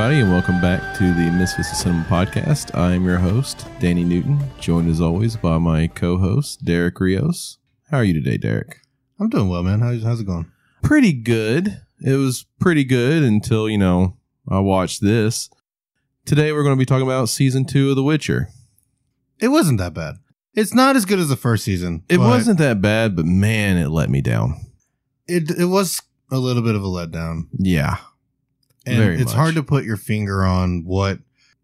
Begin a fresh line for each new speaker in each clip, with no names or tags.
everybody, and welcome back to the Misfits of Cinema podcast. I am your host, Danny Newton, joined as always by my co-host, Derek Rios. How are you today, Derek?
I'm doing well, man. How's it going?
Pretty good. It was pretty good until, I watched this. Today we're going to be talking about Season 2 of The Witcher.
It wasn't that bad. It's not as good as the first season.
It wasn't that bad, but man, it let me down.
It was a little bit of a letdown.
Yeah.
And
Very
it's
much.
hard to put your finger on what.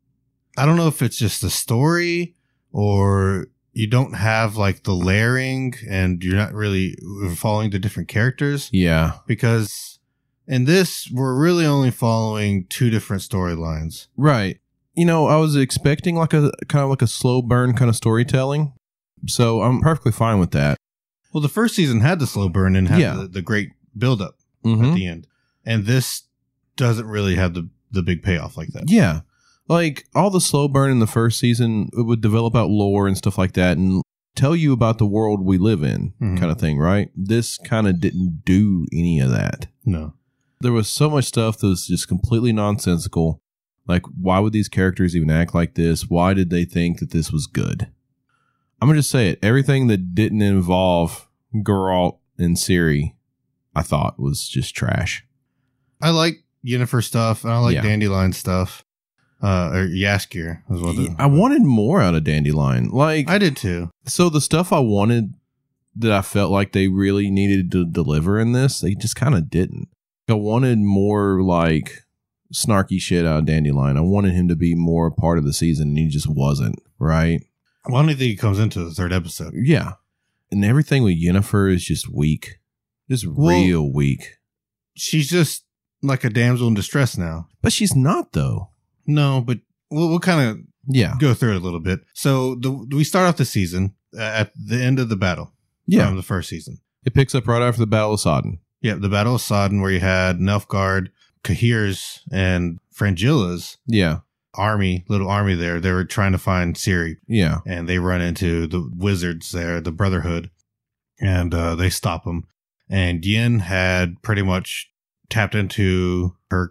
I don't know if it's just the story or you don't have like the layering and you're not really following the different characters.
Yeah.
Because in this, we're really only following two different storylines.
Right. I was expecting like a kind of like a slow burn kind of storytelling. So I'm perfectly fine with that.
Well, the first season had the slow burn and had
Yeah.
the great buildup
Mm-hmm.
at the end. And this doesn't really have the big payoff like that.
Yeah. Like all the slow burn in the first season, it would develop out lore and stuff like that and tell you about the world we live in kind of thing, right? This kind of didn't do any of that.
No.
There was so much stuff that was just completely nonsensical. Like, why would these characters even act like this? Why did they think that this was good? I'm going to just say it. Everything that didn't involve Geralt and Ciri, I thought was just trash.
I like Yennefer stuff. And I like
Yeah.
Dandelion stuff. Or Jaskier as well.
I wanted more out of Dandelion. Like,
I did too.
so the stuff I wanted that I felt like they really needed to deliver in this, they just kind of didn't. I wanted more like snarky shit out of Dandelion. I wanted him to be more a part of the season, and he just wasn't, right?
Well, I don't think he comes into the third episode.
Yeah. And everything with Yennefer is just weak. Just real weak.
She's just like a damsel in distress now.
But she's not, though.
No, but we'll kind of
Yeah.
go through it a little bit. So we start off the season at the end of the battle
Yeah.
from the first season.
It picks up right after the Battle of Sodden.
Yeah, the Battle of Sodden, where you had Nilfgaard, Cahir's, and Frangilla's
Yeah.
little army there. They were trying to find Ciri,
Yeah.
and they run into the wizards there, the Brotherhood, and they stop them. And Yen had pretty much tapped into her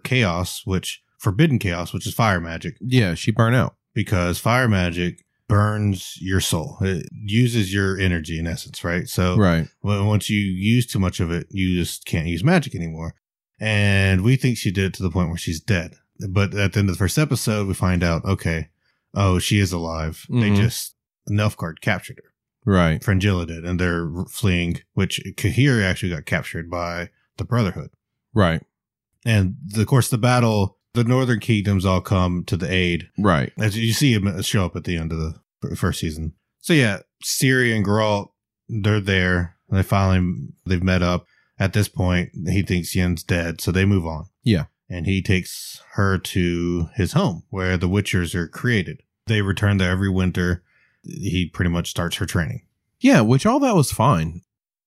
forbidden chaos, which is fire magic,
Yeah. She burned out.
because fire magic burns your soul. It uses your energy in essence, right? So
Right.
once you use too much of it, you just can't use magic anymore. And we think she did it to the point where she's dead. But at the end of the first episode, we find out, okay, she is alive.
Mhm.
Nilfgaard captured her.
Right.
Frangilla did, and they're fleeing, which Cahir actually got captured by the Brotherhood.
Right.
And of course, the battle, the Northern Kingdoms all come to the aid.
Right.
As you see him show up at the end of the first season. So yeah, Ciri and Geralt, they're there. They've met up. At this point, he thinks Yen's dead, so they move on.
Yeah.
And he takes her to his home where the Witchers are created. They return there every winter. He pretty much starts her training.
Yeah, which all that was fine.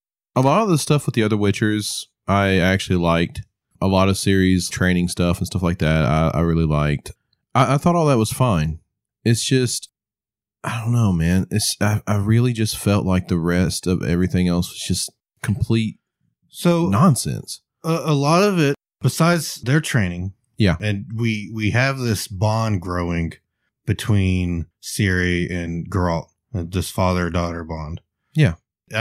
A lot of the stuff with the other Witchers, I actually liked. A lot of series training stuff and stuff like that, I really liked. I thought all that was fine. It's just, I don't know, man. I really just felt like the rest of everything else was just complete nonsense.
A lot of it, besides their training,
Yeah.
and we have this bond growing between Ciri and Geralt, this father-daughter bond.
Yeah.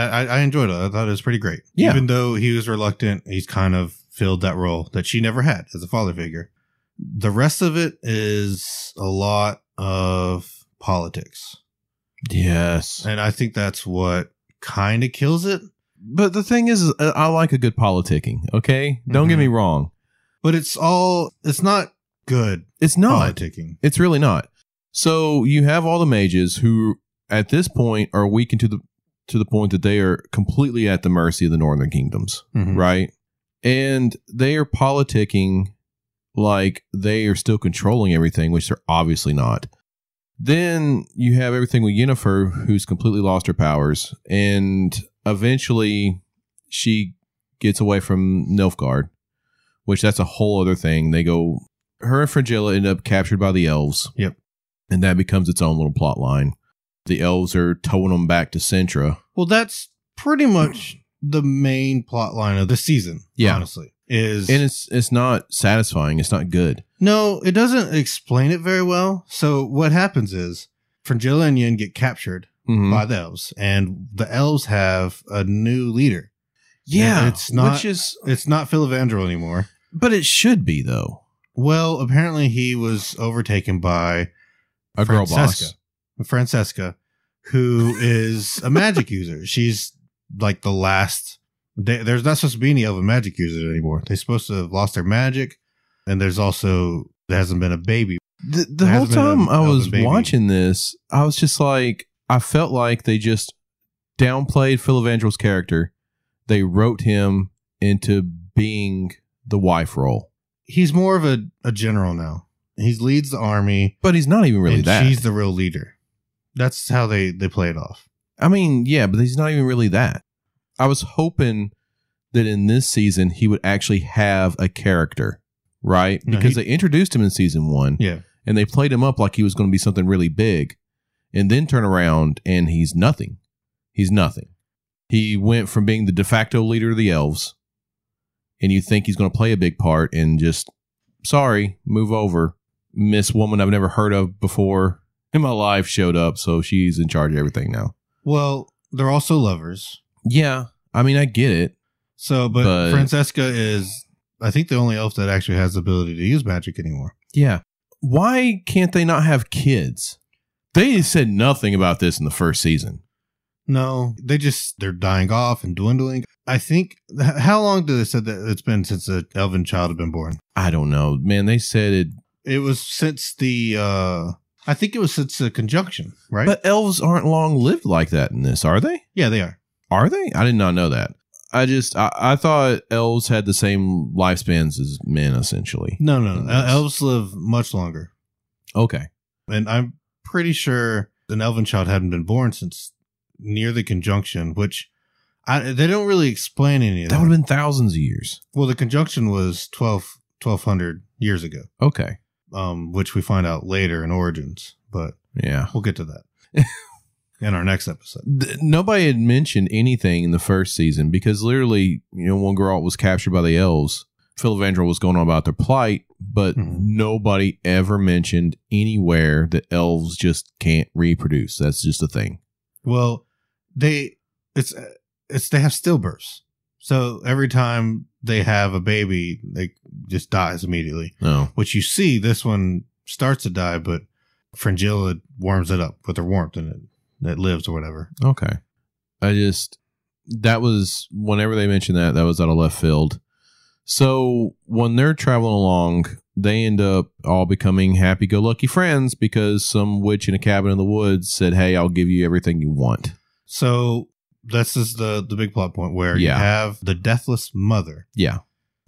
I enjoyed it. I thought it was pretty great.
Yeah.
Even though he was reluctant, he's kind of filled that role that she never had as a father figure. The rest of it is a lot of politics.
Yes.
And I think that's what kind of kills it.
But the thing is, I like a good politicking, okay? Don't get me wrong.
But it's not good
It's not.
politicking.
It's really not. So you have all the mages who, at this point, are weakened to the point that they are completely at the mercy of the Northern Kingdoms,
Mhm.
right? And they are politicking like they are still controlling everything, which they're obviously not. Then you have everything with Yennefer, who's completely lost her powers, and eventually she gets away from Nilfgaard, which that's a whole other thing. Her and Frangilla end up captured by the elves.
Yep.
And that becomes its own little plot line. The elves are towing them back to Sintra.
Well, that's pretty much the main plot line of the season.
Yeah.
Honestly, is
And it's not satisfying. It's not good.
No, it doesn't explain it very well. So what happens is Fringilla and Yin get captured
Mhm.
by the elves, and the elves have a new leader.
Yeah,
it's not.
which is,
It's not Filavandrel anymore.
but it should be though.
Well, apparently he was overtaken by
A girl boss.
Francesca, who is a magic user. She's like the last. There's not supposed to be any elven magic users anymore. They're supposed to have lost their magic, and there hasn't been a baby.
The
There
whole
hasn't been
time
an
I was
elven baby.
watching this, I was just like, I felt like they just downplayed Filavandrel's character. They wrote him into being the wife role,
He's more of a general now. He leads the army,
but he's not even really
and
that.
she's the real leader. That's how they play it off.
I mean, yeah, but he's not even really that. I was hoping that in this season he would actually have a character, right?
No,
Because they introduced him in season 1,
Yeah.
and they played him up like he was going to be something really big, and then turn around and he's nothing. He's nothing. He went from being the de facto leader of the elves, and you think he's going to play a big part, and just, sorry, move over. Miss woman I've never heard of before in my life showed up, so she's in charge of everything now.
Well, they're also lovers.
Yeah, I mean, I get it.
So, but
But-
Francesca is, I think, the only elf that actually has the ability to use magic anymore.
Yeah. Why can't they not have kids? They said nothing about this in the first season.
No, they're dying off and dwindling. I think, how long did they say that it's been since an elven child had been born?
I don't know. Man, they said it.
It was since I think it was since the conjunction, right?
But elves aren't long lived like that in this, are they?
Yeah, they are.
Are they? I did not know that. I thought elves had the same lifespans as men, essentially.
No.
Yes.
Elves live much longer.
Okay.
And I'm pretty sure an elven child hadn't been born since near the conjunction, which they don't really explain any of
That
that.
would have been thousands of years.
Well, the conjunction was 1200 years ago,
Okay.
which we find out later in Origins, but
Yeah.
we'll get to that in our next episode.
Nobody had mentioned anything in the first season because literally, when Geralt was captured by the elves, Filavandrel was going on about their plight, but
Mhm.
nobody ever mentioned anywhere that elves just can't reproduce. That's just a thing.
Well, they have stillbirths. So every time they have a baby, they just dies immediately.
No.
Which you see, this one starts to die, but Fringilla warms it up with her warmth and it lives or whatever.
Okay. That was, whenever they mentioned that was out of left field. So when they're traveling along, they end up all becoming happy-go-lucky friends because some witch in a cabin in the woods said, hey, I'll give you everything you want.
So this is the big plot point where you
Yeah.
have the deathless mother.
Yeah.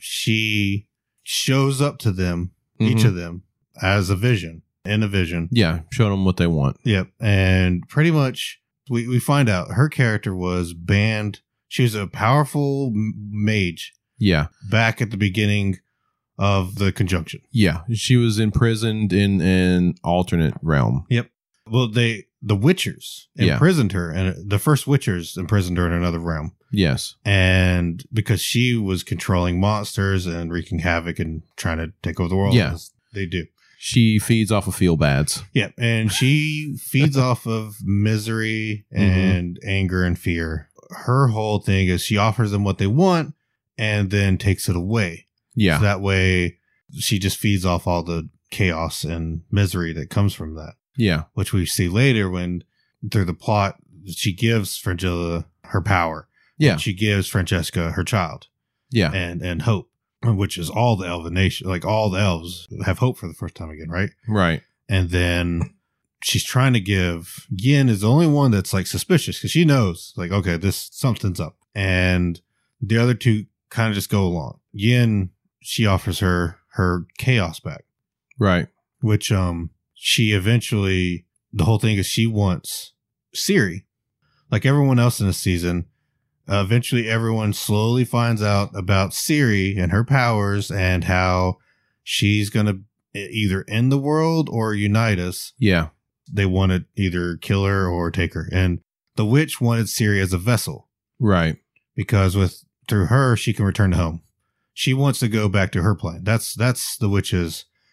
She shows up to them, each
Mhm.
of them, as a vision, in a vision.
Yeah. Show them what they want.
Yep. And pretty much we find out her character was banned. She was a powerful mage
Yeah.
back at the beginning of the conjunction.
Yeah. She was imprisoned in an alternate realm.
Well, the Witchers
Yeah.
imprisoned her, and the first Witchers imprisoned her in another realm.
Yes.
And because she was controlling monsters and wreaking havoc and trying to take over the world,
Yeah.
as they do.
She feeds off of feel bads.
Yeah, and she feeds off of misery and anger and fear. Her whole thing is she offers them what they want and then takes it away.
Yeah.
So that way she just feeds off all the chaos and misery that comes from that,
Yeah.
which we see later when through the plot, she gives Fringilla her power.
Yeah.
She gives Francesca her child
Yeah.
and hope, which is all the elven nation, like all the elves have hope for the first time again, right?
Right.
And then she's trying to give Yin is the only one that's like suspicious because she knows like, okay, something's up. And the other two kind of just go along. Yin, she offers her chaos back,
Right.
which, she eventually, the whole thing is she wants Ciri, like everyone else in the season. Eventually everyone slowly finds out about Ciri and her powers and how she's going to either end the world or unite us.
Yeah.
They want to either kill her or take her. And the witch wanted Ciri as a vessel
Right.
because through her, she can return home. She wants to go back to her plane. That's the witch's.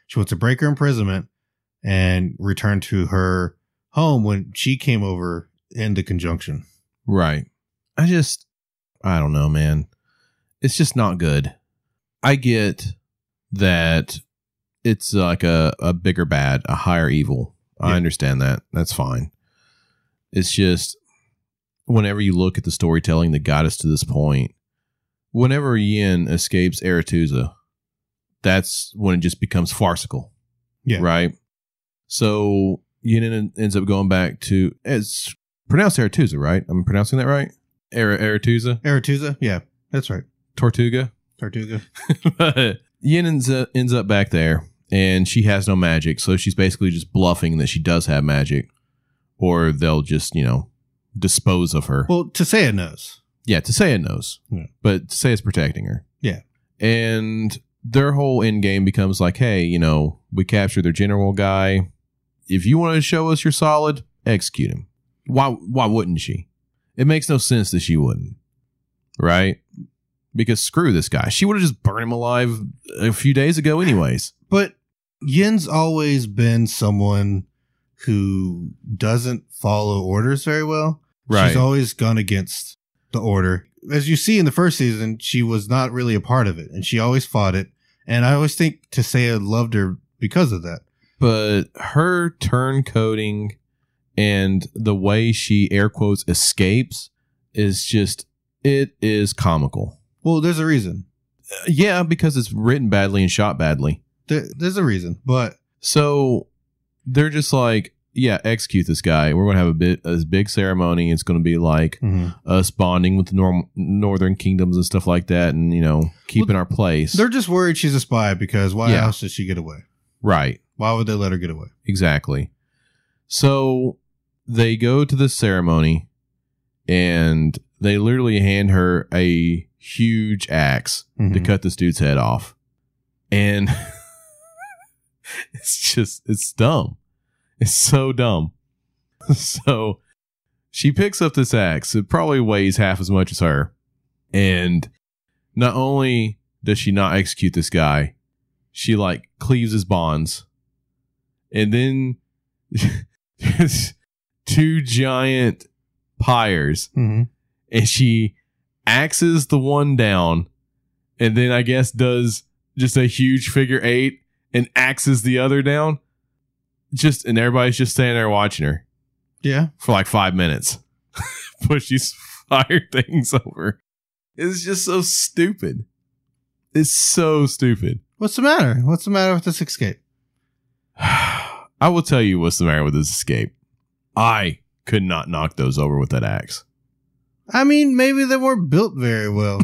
She wants to break her imprisonment and return to her home when she came over in the conjunction.
Right. I don't know, man. It's just not good. I get that it's like a bigger bad, a higher evil. I understand that. That's fine. It's just whenever you look at the storytelling that got us to this point, whenever Yin escapes Aretuza, that's when it just becomes farcical.
Yeah.
Right? So Yin ends up going back to, it's pronounced Aretuza, right? I'm pronouncing that right? Aretuza?
Aretuza? Yeah, that's right.
Tortuga? But Yin ends up back there, and she has no magic, so she's basically just bluffing that she does have magic, or they'll just, dispose of her.
Well, Tissaia knows.
Yeah, Tissaia knows.
Yeah.
But Tissaia is protecting her.
Yeah.
And their whole end game becomes like, hey, we captured their general guy. If you want to show us you're solid, execute him. Why wouldn't she? It makes no sense that she wouldn't. Right? Because screw this guy. She would have just burned him alive a few days ago anyways.
But Yin's always been someone who doesn't follow orders very well.
Right.
She's always gone against the order. As you see in the first season, she was not really a part of it, and she always fought it. And I always think Tissaia loved her because of that.
But her turncoating and the way she, air quotes, escapes is just, it is comical.
Well, there's a reason.
Yeah, because it's written badly and shot badly.
There's a reason, but...
So they're just like, yeah, execute this guy. We're going to have a big ceremony. It's going to be like us bonding with the northern kingdoms and stuff like that, and, keeping our place.
They're just worried she's a spy, because why else did she get away?
Right.
Why would they let her get away?
Exactly. So they go to the ceremony, and they literally hand her a huge axe to cut this dude's head off. And it's dumb. It's so dumb. So she picks up this axe. It probably weighs half as much as her. And not only does she not execute this guy, she cleaves his bonds. And then there's two giant pyres. And she axes the one down, and then I guess does just a huge figure 8 and axes the other down. And everybody's just standing there watching her.
Yeah.
For 5 minutes. Push these fire things over. It's just so stupid. It's so stupid.
What's the matter? What's the matter with this escape?
I will tell you what's the matter with this escape. I could not knock those over with that axe.
I mean, maybe they weren't built very well.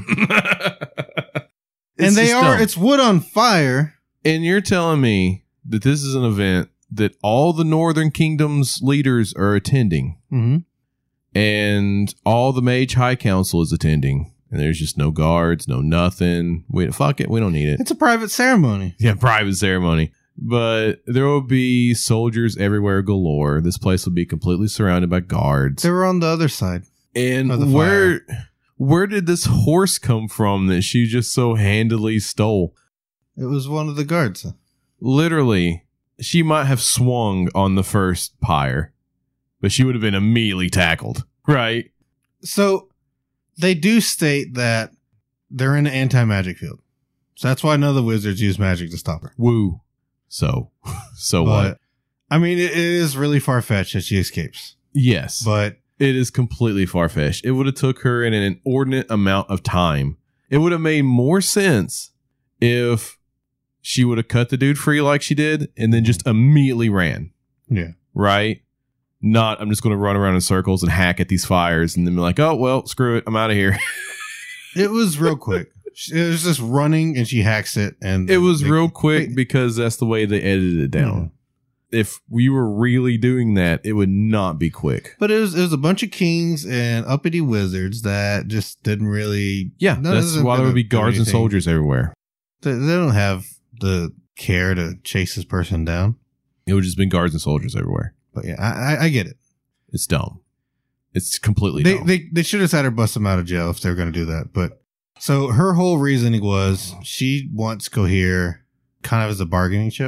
And they are, dumb. It's wood on fire.
And you're telling me that this is an event that all the Northern Kingdom's leaders are attending. And all the Mage High Council is attending. And there's just no guards, no nothing. Fuck it. We don't need it.
It's a private ceremony.
Yeah, private ceremony. But there will be soldiers everywhere galore. This place will be completely surrounded by guards.
They were on the other side.
And where did this horse come from that she just so handily stole?
It was one of the guards.
Literally, she might have swung on the first pyre, but she would have been immediately tackled, right?
So they do state that they're in an anti-magic field. So that's why none of the wizards use magic to stop her.
Woo. So what?
I mean, it is really far-fetched that she escapes.
Yes.
But
it is completely far-fetched. It would have took her in an inordinate amount of time. It would have made more sense if she would have cut the dude free like she did and then just immediately ran.
Yeah.
Right? Not, I'm just going to run around in circles and hack at these fires and then be like, oh, well, screw it. I'm out of here.
It was real quick. It was just running and she hacks it. And
it was real quick because that's the way they edited it down. Yeah. If we were really doing that, it would not be quick.
But it was a bunch of kings and uppity wizards that just didn't really...
Yeah, that's why there would be guards and soldiers everywhere.
They don't have the care to chase this person down.
It would just been guards and soldiers everywhere.
But yeah, I get it.
It's dumb. It's completely dumb.
They should have had her bust them out of jail if they were going to do that. But so her whole reasoning was she wants Cohere kind of as a bargaining chip.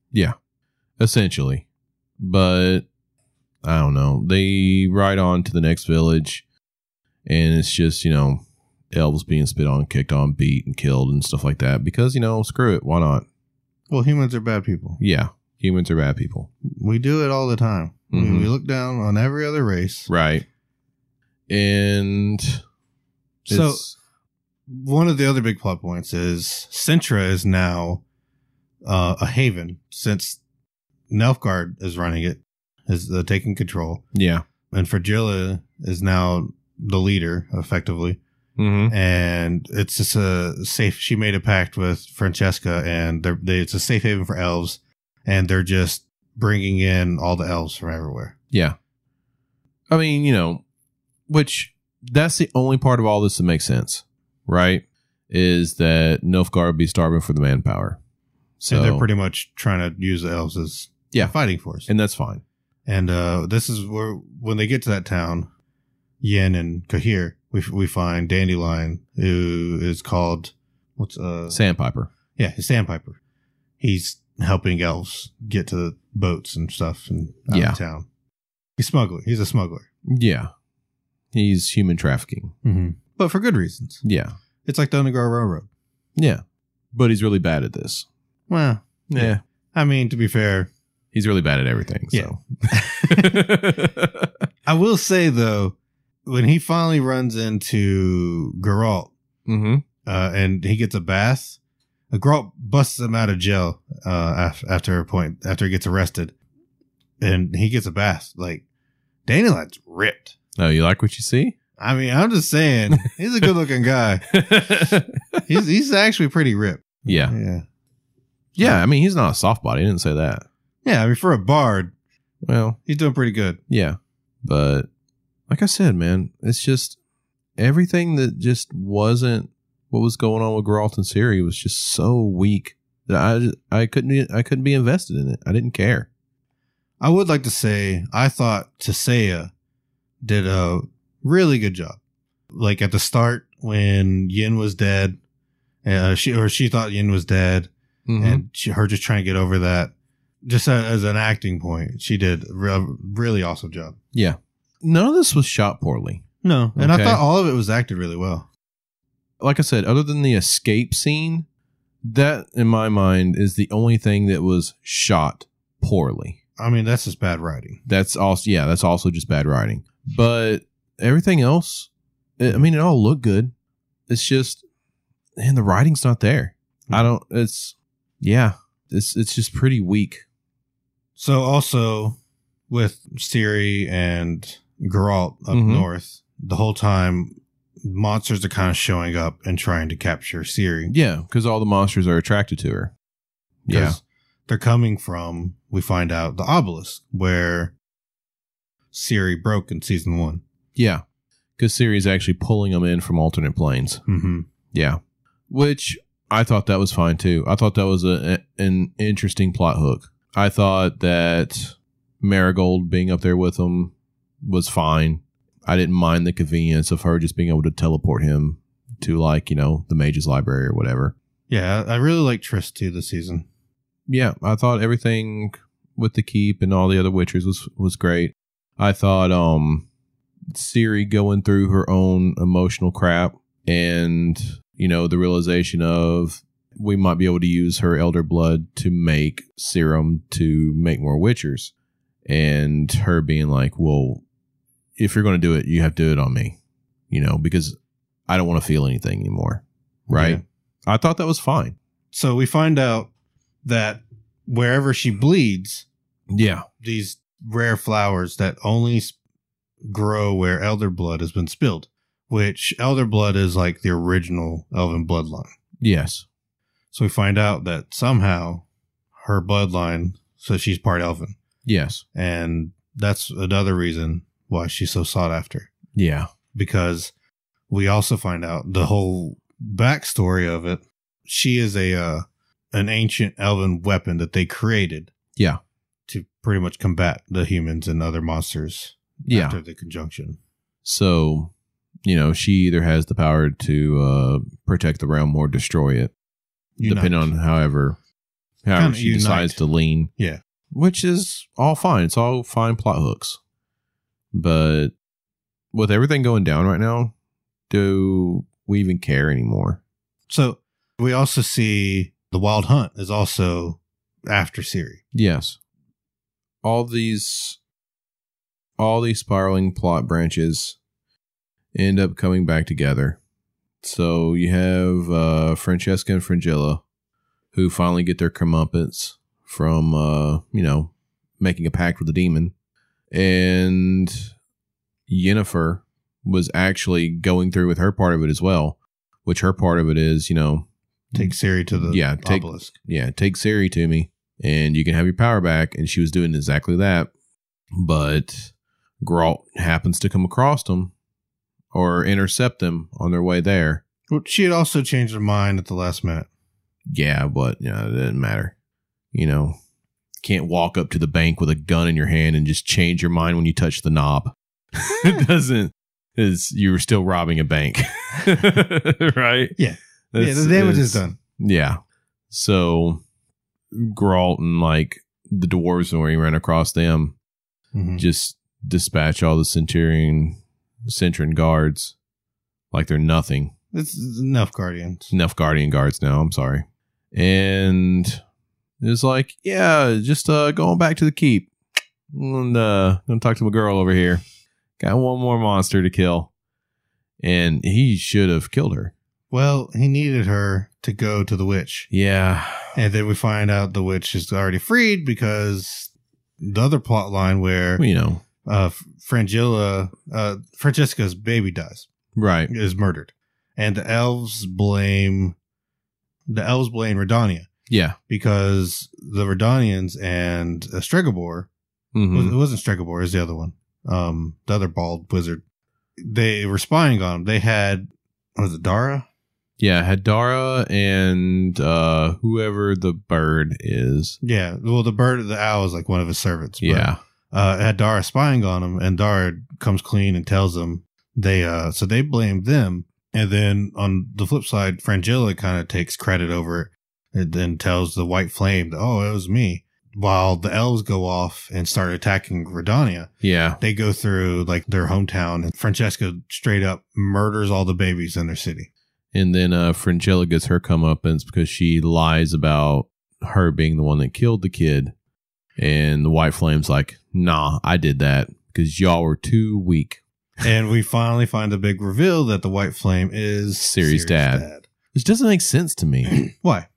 Yeah, essentially. But I don't know. They ride on to the next village, and it's just, elves being spit on, kicked on, beat, and killed and stuff like that. Because, screw it. Why not?
Well, humans are bad people.
Yeah, humans are bad people.
We do it all the time.
Mhm.
We look down on every other race.
Right. And
So
it's-
one of the other big plot points is Sintra is now a haven since Nilfgaard is running it, is taking control.
yeah.
And Fragilla is now the leader, effectively.
Mm-hmm.
And it's just a safe. She made a pact with Francesca, and it's a safe haven for elves, and they're just bringing in all the elves from everywhere.
Yeah. I mean, which that's the only part of all this that makes sense, right? Is that Nilfgaard would be starving for the manpower. So
And they're pretty much trying to use the elves as a fighting force.
and that's fine.
And this is where, when they get to that town, Yen and Kahir, we find Dandelion, who is called
Sandpiper.
Yeah, his Sandpiper. He's helping elves get to the boats and stuff and out of town. He's a smuggler.
Yeah. He's human trafficking.
Mm-hmm. But for good reasons.
Yeah.
It's like the Underground Railroad.
Yeah. But he's really bad at this.
Well,
Yeah.
I mean, to be fair,
He's really bad at everything. So.
I will say, though, when he finally runs into Geralt
Mm-hmm.
and he gets a bath, Geralt busts him out of jail after he gets arrested. And he gets a bath. Like, Dandelion's ripped.
Oh, you like what you see?
I mean, I'm just saying, he's a good-looking guy. He's actually pretty ripped.
Yeah.
Yeah.
Yeah. I mean, he's not a soft body. I didn't say that.
Yeah, I mean, for a bard,
Well,
he's doing pretty good.
yeah. But like I said, man, it's just everything that just wasn't what was going on with Geralt and Ciri was just so weak that I couldn't be invested in it. I didn't care.
I would like to say I thought Tissaia did a really good job. Like at the start when Yin was dead, she thought Yin was dead,
Mhm.
and her just trying to get over that. Just as an acting point, she did a really awesome job.
Yeah. None of this was shot poorly.
No, and
Okay.
I thought all of it was acted really well.
Like I said, other than the escape scene, that in my mind is the only thing that was shot poorly.
I mean, that's just bad writing.
That's also just bad writing. But everything else, it all looked good. It's just, and the writing's not there. It's just pretty weak.
So also with Ciri and Geralt up
Mhm.
north, the whole time monsters are kind of showing up and trying to capture Ciri.
Yeah, because all the monsters are attracted to her. Yeah.
'Cause they're coming from, we find out, the obelisk where Ciri broke in season 1.
Yeah. Because Ciri's actually pulling them in from alternate planes.
Mm-hmm.
Yeah. Which I thought that was fine too. I thought that was an interesting plot hook. I thought that Marigold being up there with them was fine. I didn't mind the convenience of her just being able to teleport him to the mage's library or whatever.
Yeah, I really like Triss too this season.
Yeah, I thought everything with the keep and all the other witchers was great. I thought Ciri going through her own emotional crap and the realization of we might be able to use her elder blood to make serum to make more witchers, and her being like, well, if you're going to do it, you have to do it on me, because I don't want to feel anything anymore. Right.
Yeah.
I thought that was fine.
So we find out that wherever she bleeds,
Yeah.
these rare flowers that only grow where elder blood has been spilled, which elder blood is like the original elven bloodline.
Yes.
So we find out that somehow her bloodline, so she's part elven.
Yes.
And that's another reason why she's so sought after.
Yeah.
Because we also find out the whole backstory of it. She is an ancient elven weapon that they created.
Yeah.
To pretty much combat the humans and other monsters.
Yeah.
After the conjunction.
So, she either has the power to protect the realm or destroy it,
Unite.
depending on however However,
Kinda
she decides to lean.
Yeah.
Which is all fine. It's all fine plot hooks. But with everything going down right now, do we even care anymore?
So we also see the Wild Hunt is also after Ciri.
Yes. All these spiraling plot branches end up coming back together. So you have Francesca and Fringilla, who finally get their comeuppance from, making a pact with the demon. And Yennefer was actually going through with her part of it as well, which her part of it is,
take Ciri to the obelisk.
Take Ciri to me and you can have your power back. And she was doing exactly that. But Geralt happens to come across them or intercept them on their way there.
Well, she had also changed her mind at the last minute.
Yeah, but it doesn't matter. Can't walk up to the bank with a gun in your hand and just change your mind when you touch the knob. It doesn't. You were still robbing a bank. Right?
Yeah. The damage is done.
Yeah. So Geralt and the dwarves, when he ran across them, just dispatch all the Centurion guards like they're nothing.
It's enough
Guardian guards now, I'm sorry. And it's just going back to the keep. And gonna talk to my girl over here. Got one more monster to kill. And he should have killed her.
Well, he needed her to go to the witch.
Yeah.
And then we find out the witch is already freed because the other plot line where Francesca's baby dies.
Right.
Is murdered. And the elves blame Redania.
Yeah.
Because the Redanians and Stregobor, it wasn't Stregobor, it was the other one. The other bald wizard. They were spying on him. They had, was it Dara?
Yeah, had Dara and whoever the bird is.
Yeah, well, the owl is like one of his servants. But,
yeah.
Had Dara spying on him, and Dara comes clean and tells them so they blame them. And then on the flip side, Fringilla kind of takes credit over it and then tells the White Flame, oh, it was me. While the elves go off and start attacking Redania.
Yeah.
They go through their hometown, and Francesca straight up murders all the babies in their city.
And then Fringilla gets her comeuppance because she lies about her being the one that killed the kid. And the White Flame's like, nah, I did that because y'all were too weak.
And we finally find the big reveal that the White Flame is
Ciri's dad. Which doesn't make sense to me.
Why?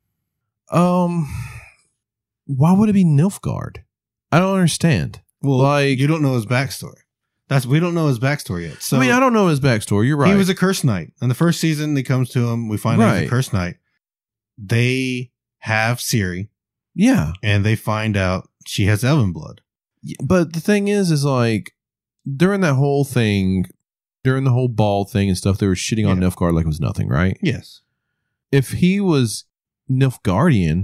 Why would it be Nilfgaard? I don't understand.
Well, you don't know his backstory. We don't know his backstory yet. So
I don't know his backstory. You're right.
He was a cursed knight. In the first season, he comes to him. We find out he's a cursed knight. They have Ciri.
Yeah.
And they find out she has elven blood.
But the thing is during that whole thing, during the whole ball thing and stuff, they were shitting on Nilfgaard like it was nothing, right?
Yes.
If he was Nilfgaardian,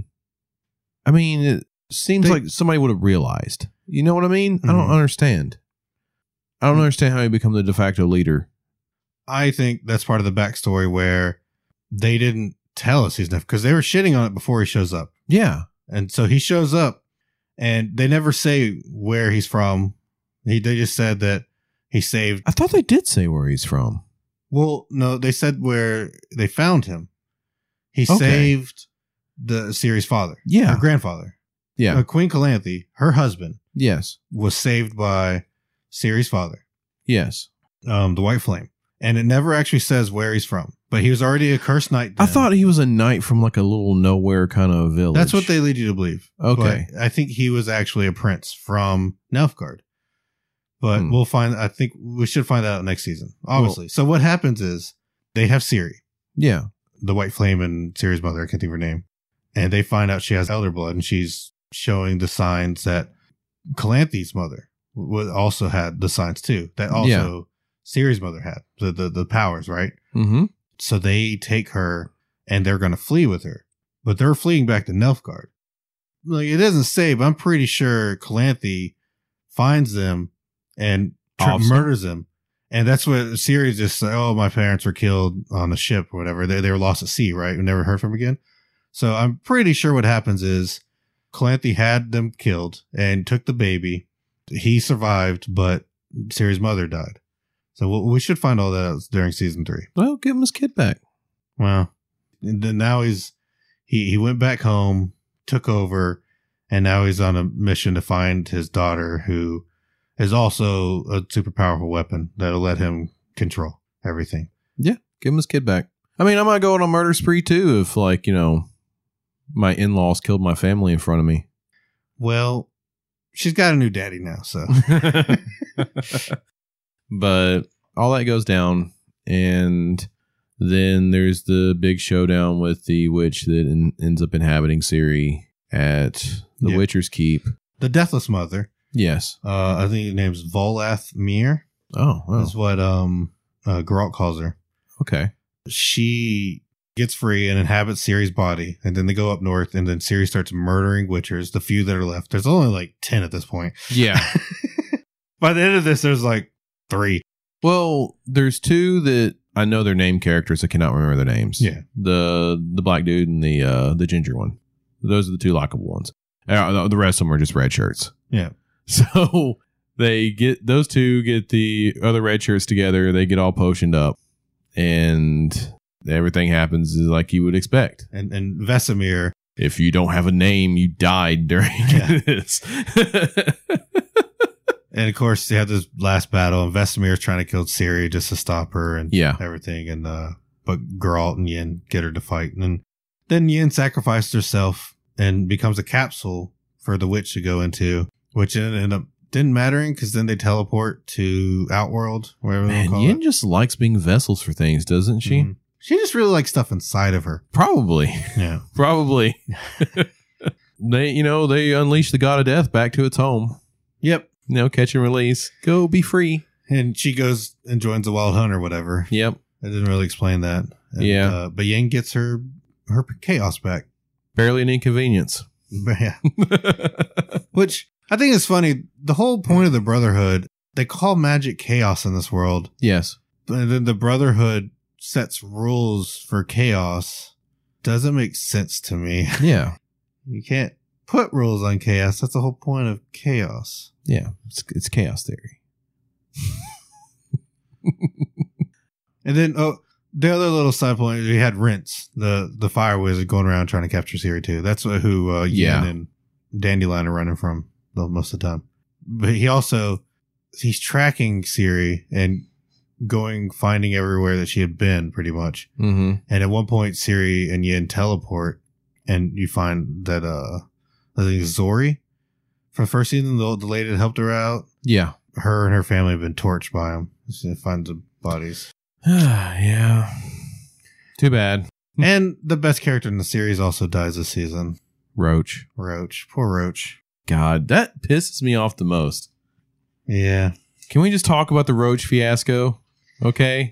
it seems like somebody would have realized. You know what I mean? I don't understand. I don't understand how he become the de facto leader.
I think that's part of the backstory where they didn't tell us he's because they were shitting on it before he shows up.
Yeah.
And so he shows up and they never say where he's from. They just said that he saved.
I thought they did say where he's from.
Well, no, they said where they found him. He saved the Ciri's father.
Yeah.
Her grandfather.
Yeah.
Queen Calanthe, her husband.
Yes.
Was saved by Ciri's father.
Yes.
The White Flame. And it never actually says where he's from. But he was already a cursed knight then.
I thought he was a knight from a little nowhere kind of village.
That's what they lead you to believe.
Okay.
But I think he was actually a prince from Nilfgaard. But I think we should find out next season, obviously. Well, so what happens is they have Ciri.
Yeah.
The White Flame and Ciri's mother, I can't think of her name. And they find out she has elder blood, and she's showing the signs that Calanthe's mother also had the signs too. That also Ciri's mother had the powers, right?
Mm-hmm.
So they take her and they're going to flee with her, but they're fleeing back to Nilfgaard. It doesn't say, but I'm pretty sure Calanthe finds them and murders them. And that's what Ciri just said, oh, my parents were killed on a ship or whatever. They were lost at sea, right? We never heard from them again. So I'm pretty sure what happens is Calanthe had them killed and took the baby. He survived, but Ciri's mother died. So we should find all that out during season 3.
Well, give him his kid back.
Well, and then now he went back home, took over, and now he's on a mission to find his daughter, who is also a super powerful weapon that'll let him control everything.
Yeah, give him his kid back. I mean, I might go on a murder spree too if, like, you know, my in-laws killed my family in front of me.
Well, she's got a new daddy now, so.
But all that goes down, and then there's the big showdown with the witch that ends up inhabiting Ciri at the Witcher's Keep.
The Deathless Mother.
Yes.
I think her name's Volath Mir.
Oh, wow.
That's what Geralt calls her.
Okay.
She gets free and inhabits Ciri's body, and then they go up north, and then Ciri starts murdering witchers, the few that are left. There's only like 10 at this point.
Yeah.
By the end of this, there's like 3.
Well, there's 2 that I know their name characters. I cannot remember their names.
Yeah.
The black dude and the ginger one. Those are the 2 likable ones. The rest of them are just red shirts.
Yeah.
So those 2 get the other red shirts together. They get all potioned up, and everything happens like you would expect.
And Vesemir.
If you don't have a name, you died during this.
And of course, they have this last battle, and Vesemir's trying to kill Ciri just to stop her and everything. And but Geralt and Yen get her to fight, and then Yen sacrificed herself and becomes a capsule for the witch to go into, which ended up didn't mattering because then they teleport to Outworld, wherever they call
Yen
it.
just likes being vessels for things, doesn't she?
Mm-hmm. She just really likes stuff inside of her.
Probably.
Yeah.
Probably. They unleash the god of death back to its home.
Yep.
Catch and release. Go be free.
And she goes and joins the Wild Hunt or whatever.
Yep.
I didn't really explain that. And, but Yen gets her chaos back.
Barely an inconvenience.
Yeah. Which I think is funny. The whole point of the Brotherhood, they call magic chaos in this world.
Yes.
And then the Brotherhood sets rules for chaos. Doesn't make sense to me.
Yeah.
You can't put rules on chaos. That's the whole point of chaos.
Yeah. It's chaos theory.
And then, the other little side point, we had Rince, the fire wizard, going around trying to capture Ciri too. That's who Yen and Dandelion are running from most of the time. But he's tracking Ciri and finding everywhere that she had been, pretty much.
Mm-hmm.
And at one point, Ciri and Yen teleport, and you find that I think Zori from the first season, the lady that helped her out.
Yeah,
her and her family have been torched by him. She finds the bodies.
Yeah. Too bad.
And the best character in the series also dies this season.
Roach.
Poor Roach.
God, that pisses me off the most.
Yeah.
Can we just talk about the Roach fiasco? Okay.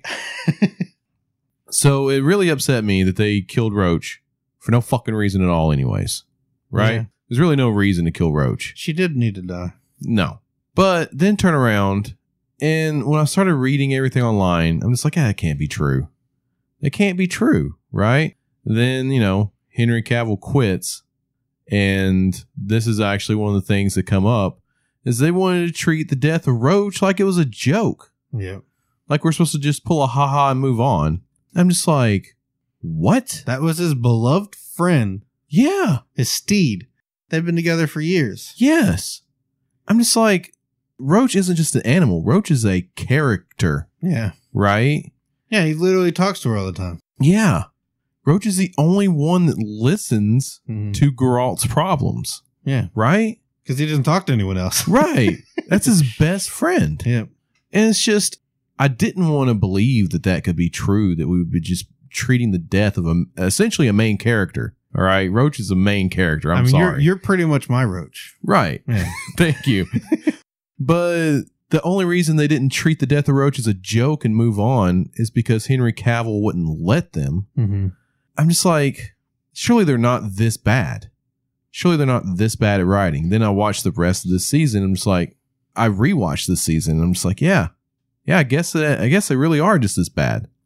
So it really upset me that they killed Roach for no fucking reason at all anyways. Right? Yeah. There's really no reason to kill Roach.
She did need to die.
No. But then turn around, and when I started reading everything online, I'm just like, that can't be true. It can't be true, right? Then, Henry Cavill quits, and this is actually one of the things that come up, is they wanted to treat the death of Roach like it was a joke.
Yeah.
Like we're supposed to just pull a ha-ha and move on. I'm just like, what?
That was his beloved friend.
Yeah.
His steed. They've been together for years.
Yes. I'm just like, Roach isn't just an animal. Roach is a character.
Yeah.
Right?
Yeah, he literally talks to her all the time.
Yeah. Roach is the only one that listens to Geralt's problems.
Yeah.
Right?
Because he doesn't talk to anyone else.
Right. That's his best friend.
Yeah.
And it's just, I didn't want to believe that could be true, that we would be just treating the death of essentially a main character. All right. Roach is a main character. I'm sorry.
You're pretty much my Roach.
Right.
Yeah.
Thank you. But the only reason they didn't treat the death of Roach as a joke and move on is because Henry Cavill wouldn't let them.
Mm-hmm.
I'm just like, surely they're not this bad. Surely they're not this bad at writing. Then I watched the rest of this season. I'm just like, I rewatched this season. And I'm just like, yeah, I guess they really are just this bad.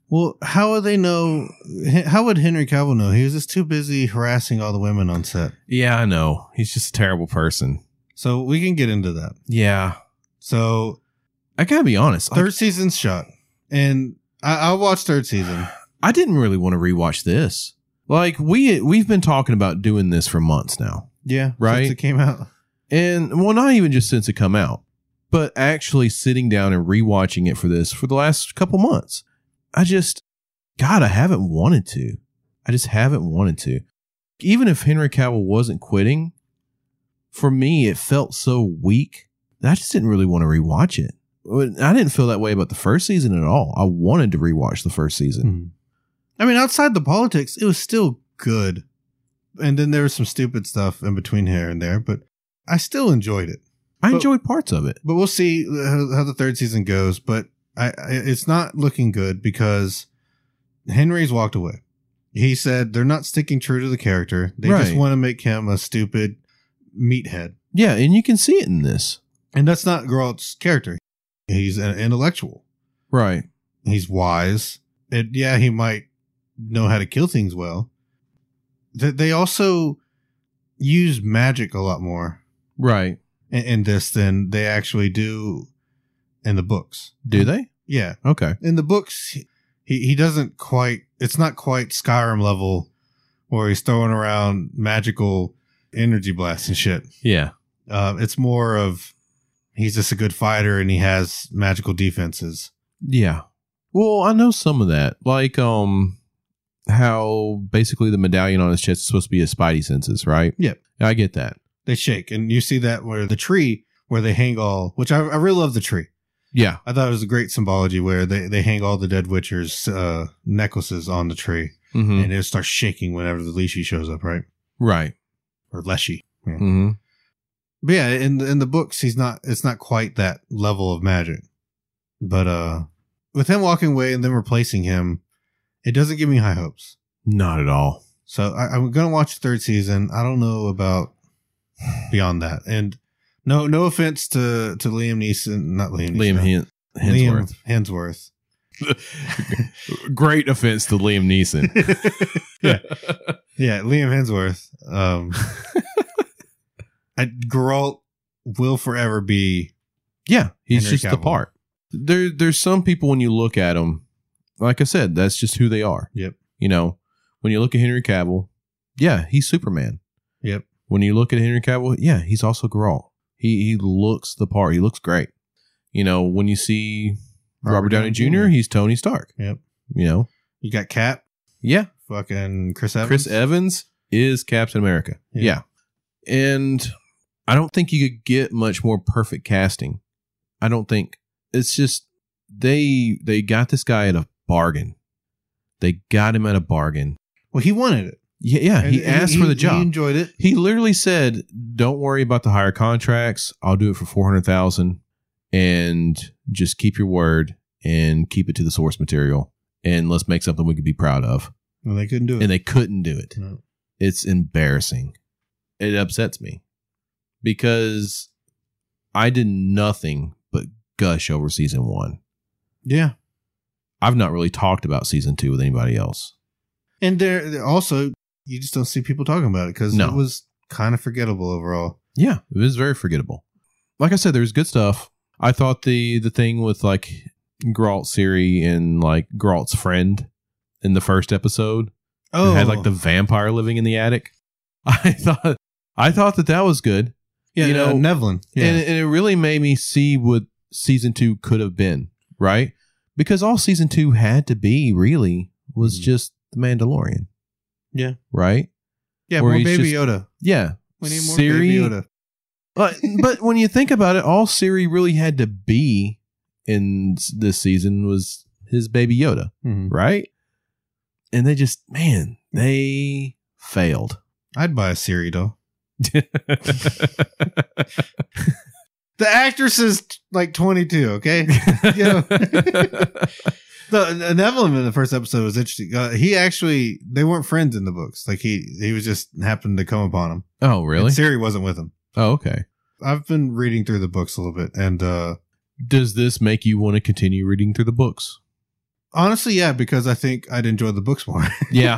Well, how would they know? How would Henry Cavill know? He was just too busy harassing all the women on set.
Yeah, I know. He's just a terrible person.
So we can get into that.
Yeah.
So
I gotta be honest.
third season's shot. And I'll watch third season.
I didn't really want to rewatch this. Like, we've been talking about doing this for months now.
Yeah.
Right?
Since it came out.
And, well, not even just since it come out, but actually sitting down and rewatching it for the last couple months. I haven't wanted to. I just haven't wanted to. Even if Henry Cavill wasn't quitting, for me, it felt so weak that I just didn't really want to rewatch it. I didn't feel that way about the first season at all. I wanted to rewatch the first season.
I mean, outside the politics, it was still good. And then there was some stupid stuff in between here and there, but I still enjoyed it.
I enjoyed parts of it.
But we'll see how the third season goes. But it's not looking good because Henry's walked away. He said they're not sticking true to the character. They just want to make him a stupid meathead.
Yeah, and you can see it in this.
And that's not Geralt's character. He's an intellectual.
Right.
He's wise. And yeah, he might know how to kill things well. They also use magic a lot more.
Right.
In this than they actually do in the books.
Do they?
Yeah.
Okay.
In the books, he doesn't quite, it's not quite Skyrim level where he's throwing around magical energy blasts and shit.
Yeah.
It's more of he's just a good fighter and he has magical defenses.
Yeah. Well, I know some of that. Like, how basically the medallion on his chest is supposed to be his spidey senses, right?
Yep.
I get that.
They shake. And you see that where the tree, where they hang which I really love the tree.
Yeah.
I thought it was a great symbology where they hang all the dead Witchers' necklaces on the tree.
Mm-hmm.
And it starts shaking whenever the Leshy shows up, right?
Right.
Or Leshy. Yeah.
Mm-hmm.
But yeah, in the books, it's not quite that level of magic. But with him walking away and then replacing him, it doesn't give me high hopes.
Not at all.
So I'm going to watch the third season. I don't know about beyond that. And no offense to Liam Neeson, not Liam Neeson.
Liam
Hemsworth.
Great offense to Liam Neeson.
Yeah, Liam Hemsworth. Geralt will forever be.
Yeah, he's
Henry
just the
Cavill.
part. There's some people when you look at them, like I said, that's just who they are.
Yep.
You know, when you look at Henry Cavill, yeah, he's Superman.
Yep.
When you look at Henry Cavill, yeah, he's also Geralt. He looks the part. He looks great. You know, when you see Robert Downey Jr., he's Tony Stark.
Yep.
You know,
You got Cap.
yeah,
Fucking Chris Evans.
Chris Evans is Captain America. Yeah. And I don't think you could get much more perfect casting. I don't think. It's just they got this guy at a bargain. They got him at a bargain.
Well, he wanted it.
Yeah, he asked for the job.
He enjoyed it.
He literally said, "Don't worry about the higher contracts. I'll do it for $400,000, and just keep your word and keep it to the source material, and let's make something we could be proud of."
Well, they couldn't do it.
And they couldn't do it.
No.
It's embarrassing. It upsets me because I did nothing but gush over season 1.
Yeah.
I've not really talked about season 2 with anybody else.
And there also, you just don't see people talking about it because it was kind of forgettable overall.
Yeah, it was very forgettable. Like I said, there was good stuff. I thought the thing with like Geralt, Ciri, and like Geralt's friend in the first episode, who had like the vampire living in the attic. I thought that was good.
Yeah,
you know,
Nevlin. Yeah.
And it really made me see what season 2 could have been, right? Because all season 2 had to be really was just the Mandalorian.
Yeah.
Right?
Yeah,
Where
more
he's
Baby
just-
Yoda.
Yeah.
We need more
Ciri,
Baby Yoda.
But when you think about it, all Ciri really had to be in this season was his Baby Yoda,
Mhm.
right? And they just, man, they failed.
I'd buy a Ciri, though. The actress is like 22, okay? You know? The Neville in the first episode was interesting. They weren't friends in the books. Like he was just happened to come upon him.
Oh, really?
And Ciri wasn't with him.
Oh, okay.
I've been reading through the books a little bit, and
Does this make you want to continue reading through the books?
Honestly, yeah, because I think I'd enjoy the books more.
Yeah.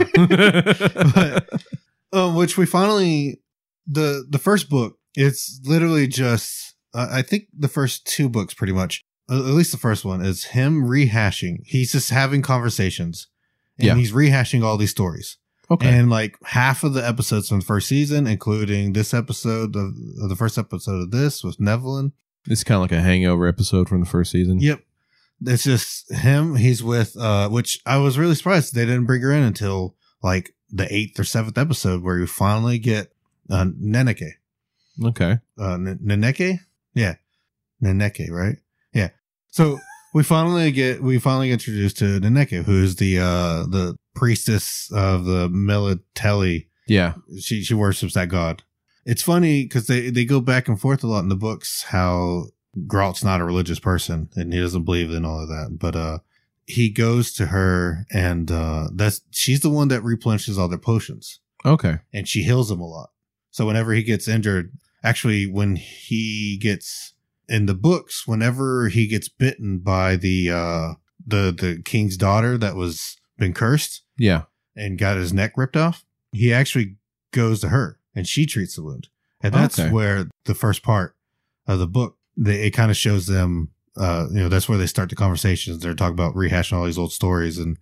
But, which we finally, the first book, it's literally just, I think the first 2 books pretty much, at least the first one, is him rehashing. He's just having conversations. And he's rehashing all these stories.
Okay.
And like half of the episodes from the first season, including this episode of the first episode of this with Nevlin.
It's kind of like a hangover episode from the first season.
Yep. It's just him. He's with, which I was really surprised they didn't bring her in until like the 8th or 7th episode where you finally get Neneke.
Okay.
Neneke? Yeah. Neneke, right? Yeah. So we finally get introduced to Neneke, who's the priestess of the Melitele.
Yeah.
She worships that god. It's funny because they go back and forth a lot in the books how Geralt's not a religious person and he doesn't believe in all of that. But he goes to her and she's the one that replenishes all their potions.
Okay.
And she heals him a lot. So whenever he gets injured, actually when he gets in the books, whenever he gets bitten by the king's daughter that was been cursed,
yeah,
and got his neck ripped off, he actually goes to her and she treats the wound. And that's where the first part of the book, it kind of shows them, that's where they start the conversations. They're talking about rehashing all these old stories. And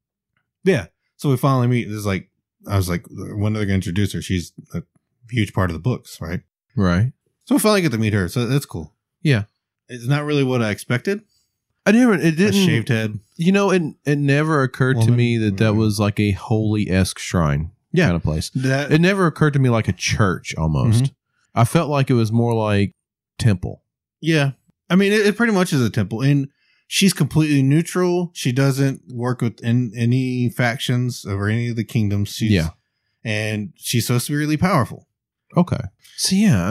yeah, so we finally meet. I was like, when are they going to introduce her? She's a huge part of the books, right?
Right.
So we finally get to meet her. So that's cool.
Yeah.
It's not really what I expected.
It didn't.
A shaved head.
It never occurred to me that was like a holy-esque shrine kind of place. It never occurred to me like a church almost. Mm-hmm. I felt like it was more like temple. Yeah.
I mean, it pretty much is a temple. And she's completely neutral. She doesn't work with any factions or any of the kingdoms. And she's supposed to be really powerful.
Okay. So yeah,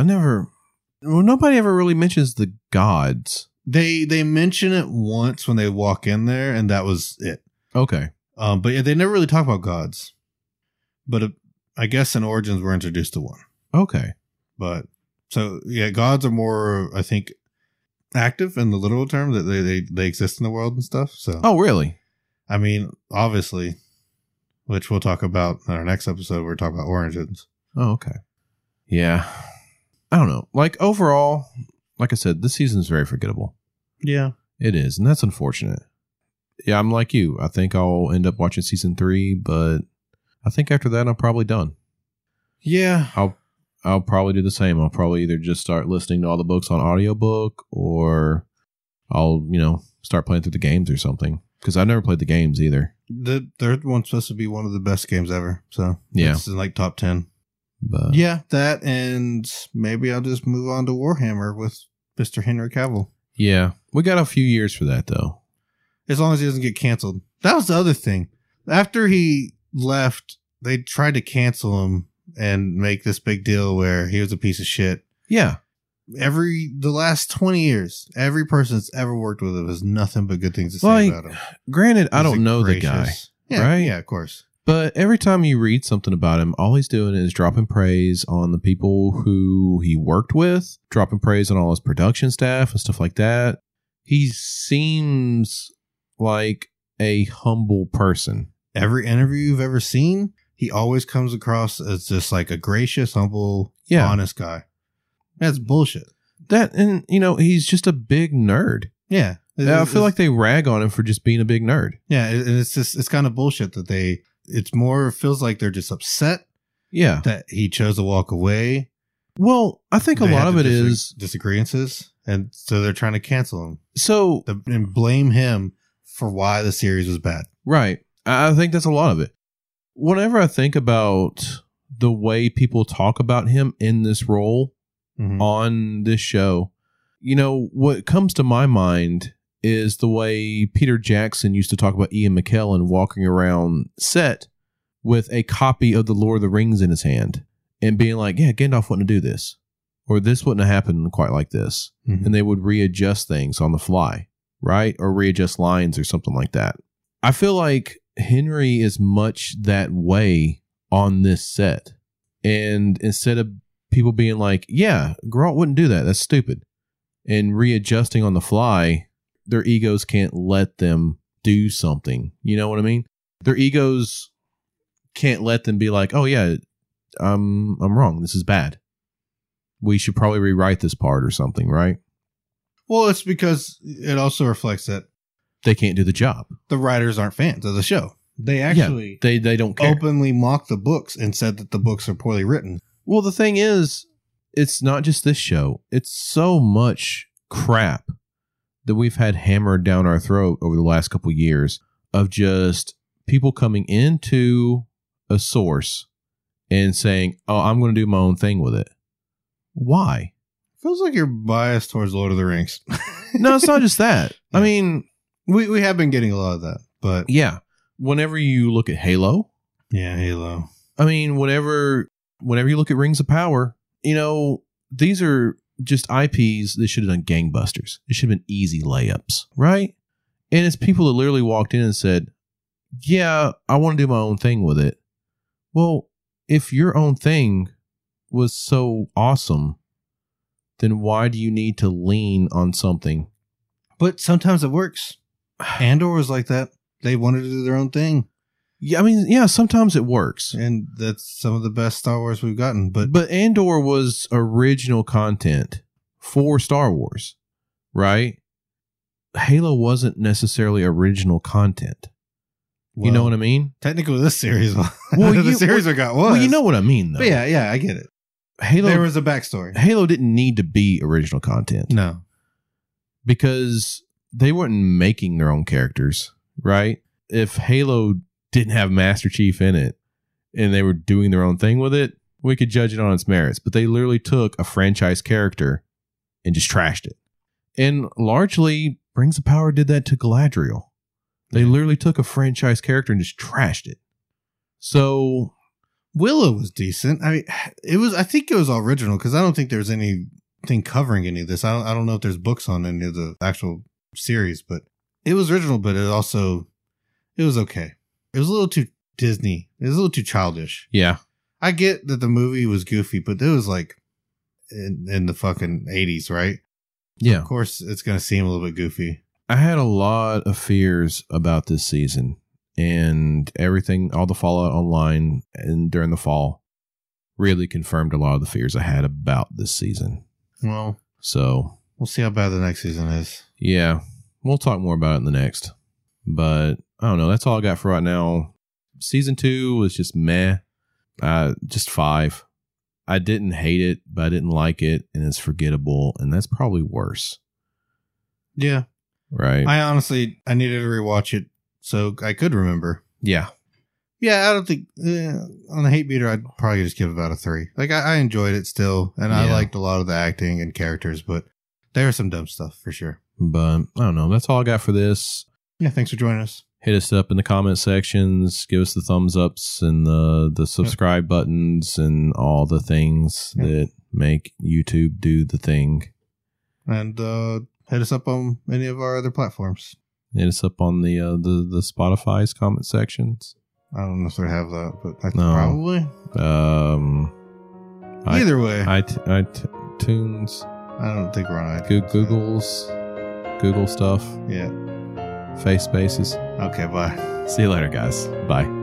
nobody ever really mentions the gods.
They mention it once when they walk in there, and that was it.
Okay.
But yeah, they never really talk about gods. But I guess in Origins we're introduced to one.
Okay.
But so yeah, gods are more, I think, active in the literal term that they exist in the world and stuff. So
oh, really?
I mean, obviously, which we'll talk about in our next episode. We're talking about Origins.
Oh, okay. Yeah. I don't know. Like overall, like I said, this season is very forgettable.
Yeah,
it is, and that's unfortunate. Yeah, I'm like you. I think I'll end up watching season 3, but I think after that I'm probably done.
Yeah,
I'll probably do the same. I'll probably either just start listening to all the books on audiobook, or I'll start playing through the games or something. Because I've never played the games either.
The third one's supposed to be one of the best games ever. So
yeah,
it's in like top 10.
But
yeah, that, and maybe I'll just move on to Warhammer with Mr. Henry Cavill.
Yeah, we got a few years for that though.
As long as he doesn't get canceled. That was the other thing. After he left, they tried to cancel him and make this big deal where he was a piece of shit.
Yeah.
The last 20 years, every person that's ever worked with him has nothing but good things to say about him.
Granted, I don't know the guy.
Yeah,
right?
Yeah, of course.
But every time you read something about him, all he's doing is dropping praise on the people who he worked with, dropping praise on all his production staff and stuff like that. He seems like a humble person.
Every interview you've ever seen, he always comes across as just like a gracious, humble, honest guy. That's bullshit.
He's just a big nerd.
Yeah.
I feel like they rag on him for just being a big nerd.
Yeah, and it's kind of bullshit that feels like they're just upset.
Yeah.
That he chose to walk away.
Well, I think a lot of it is
disagreements, and so they're trying to cancel him.
So
and blame him for why the series was bad.
Right. I think that's a lot of it. Whenever I think about the way people talk about him in this role on this show, what comes to my mind is the way Peter Jackson used to talk about Ian McKellen walking around set with a copy of The Lord of the Rings in his hand and being like, yeah, Gandalf wouldn't do this, or this wouldn't have happened quite like this. Mm-hmm. And they would readjust things on the fly, right? Or readjust lines or something like that. I feel like Henry is much that way on this set. And instead of people being like, yeah, Geralt wouldn't do that, that's stupid, and readjusting on the fly, their egos can't let them do something. You know what I mean? Their egos can't let them be like, oh yeah, I'm wrong. This is bad. We should probably rewrite this part or something, right?
Well, it's because it also reflects that
they can't do the job.
The writers aren't fans of the show. They actually
they don't care.
Openly mocked the books and said that the books are poorly written.
Well, the thing is, it's not just this show. It's so much crap that we've had hammered down our throat over the last couple of years of just people coming into a source and saying, oh, I'm going to do my own thing with it. Why?
Feels like you're biased towards Lord of the Rings.
No, it's not just that. I mean,
we have been getting a lot of that, but
yeah. Whenever you look at Halo.
Yeah, Halo.
I mean, whenever you look at Rings of Power, these are just IPs that should have done gangbusters. It should have been easy layups, right? And it's people that literally walked in and said, yeah, I want to do my own thing with it. Well, if your own thing was so awesome, then why do you need to lean on something?
But sometimes it works. Andor was like that. They wanted to do their own thing.
Yeah, I mean, yeah, sometimes it works.
And that's some of the best Star Wars we've gotten. But
Andor was original content for Star Wars, right? Halo wasn't necessarily original content. Well, you know what I mean?
Technically, this series, the series we got was.
Well, you know what I mean, though.
But yeah, I get it.
Halo.
There was a backstory.
Halo didn't need to be original content.
No.
Because they weren't making their own characters, right? If Halo didn't have Master Chief in it and they were doing their own thing with it, we could judge it on its merits. But they literally took a franchise character and just trashed it. And largely, Rings of Power did that to Galadriel. They literally took a franchise character and just trashed it. So
Willow was decent. I mean, I think it was original because I don't think there's anything covering any of this. I don't know if there's books on any of the actual series, but it was original, but it was okay. It was a little too Disney. It was a little too childish.
Yeah.
I get that the movie was goofy, but it was like in the fucking 80s, right?
Yeah.
Of course, it's going to seem a little bit goofy.
I had a lot of fears about this season, and everything, all the fallout online and during the fall really confirmed a lot of the fears I had about this season.
Well,
so
we'll see how bad the next season is.
Yeah. We'll talk more about it in the next. But I don't know. That's all I got for right now. Season 2 was just meh. Just 5. I didn't hate it, but I didn't like it, and it's forgettable, and that's probably worse.
Yeah.
Right.
I needed to rewatch it so I could remember.
Yeah.
Yeah, I don't think on the hate meter, I'd probably just give it about a 3. Like I enjoyed it still, and I liked a lot of the acting and characters, but there was some dumb stuff for sure.
But I don't know. That's all I got for this.
Yeah, thanks for joining us.
Hit us up in the comment sections. Give us the thumbs ups and the subscribe buttons and all the things that make YouTube do the thing.
And hit us up on any of our other platforms.
Hit us up on the Spotify's comment sections.
I don't know if they have that, but probably. Either way,
iTunes.
I don't think we're on iTunes.
Google stuff.
Yeah.
Face Spaces.
Okay, bye.
See you later, guys. Bye.